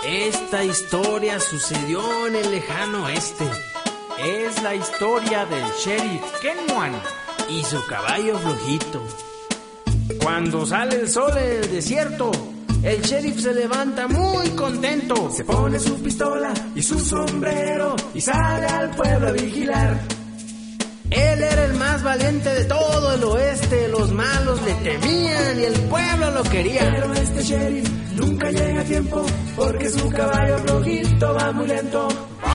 Esta historia sucedió en el lejano oeste. Es la historia del sheriff Kenwan y su caballo flojito. Cuando sale el sol en el desierto, el sheriff se levanta muy contento. Se pone su pistola y su sombrero y sale al pueblo a vigilar. Él era el más valiente de todo el oeste. Los malos le temían y el pueblo lo quería. Pero este sheriff nunca llega a tiempo, porque su caballo flojito va muy lento.